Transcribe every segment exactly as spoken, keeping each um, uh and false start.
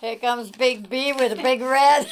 Here comes Big B with a big red.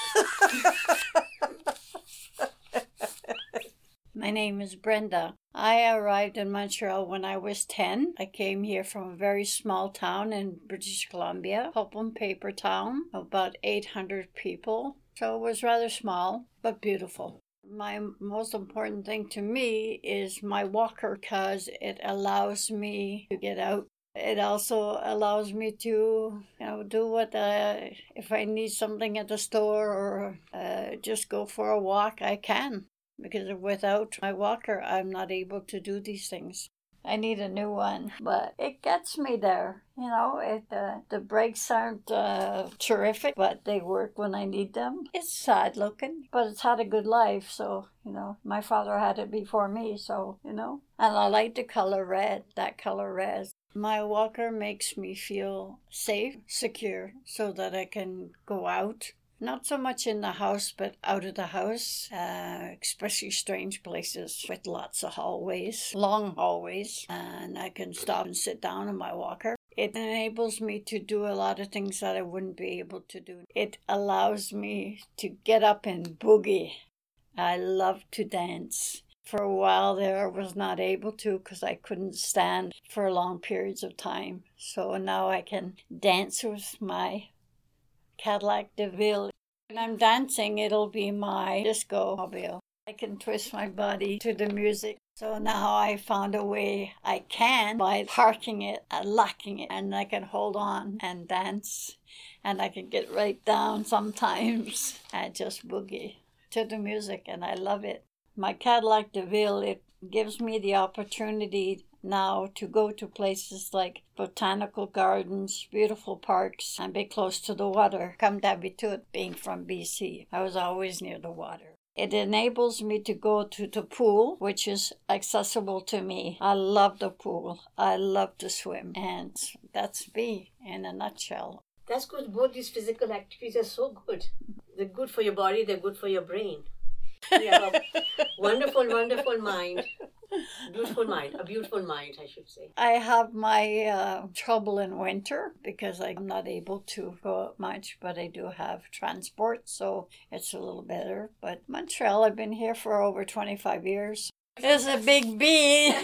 My name is Brenda. I arrived in Montreal when I was ten. I came here from a very small town in British Columbia, pulp and paper town, about eight hundred people. So it was rather small, but beautiful. My most important thing to me is my walker because it allows me to get out. It also allows me to, you know, do what, uh, if I need something at the store or uh, just go for a walk, I can. Because without my walker, I'm not able to do these things. I need a new one, but it gets me there. You know, it uh, the brakes aren't uh, terrific, but they work when I need them. It's sad looking, but it's had a good life. So, you know, my father had it before me, so, you know. And I like the color red, that color red. My walker makes me feel safe, secure, so that I can go out. Not so much in the house, but out of the house, uh, especially strange places with lots of hallways, long hallways, and I can stop and sit down on my walker. It enables me to do a lot of things that I wouldn't be able to do. It allows me to get up and boogie. I love to dance. For a while there, I was not able to because I couldn't stand for long periods of time. So now I can dance with my Cadillac DeVille. When I'm dancing, it'll be my disco mobile. I can twist my body to the music. So now I found a way I can by parking it and locking it, and I can hold on and dance, and I can get right down sometimes and just boogie to the music, and I love it. My Cadillac DeVille, it gives me the opportunity now to go to places like botanical gardens, beautiful parks, and be close to the water. Comme d'habitude, being from B C, I was always near the water. It enables me to go to the pool, which is accessible to me. I love the pool. I love to swim. And that's me in a nutshell. That's good. Both these physical activities are so good. They're good for your body. They're good for your brain. You have a wonderful, wonderful mind. Beautiful mind. A beautiful mind, I should say. I have my uh, trouble in winter because I'm not able to go out much, but I do have transport, so it's a little better. But Montreal, I've been here for over twenty-five years. There's a big bee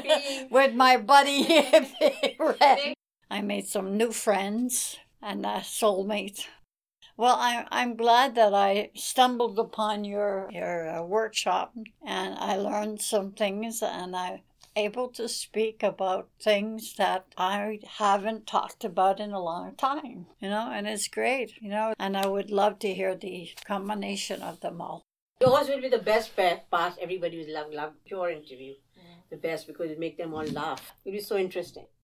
with my buddy Big Red. I made some new friends and a soulmate. Well, I, I'm glad that I stumbled upon your your uh, workshop, and I learned some things, and I'm able to speak about things that I haven't talked about in a long time, you know, and it's great, you know, and I would love to hear the combination of them all. Yours will be the best part. Everybody will love, love your interview. Yeah. The best because it make them all laugh. It will be so interesting.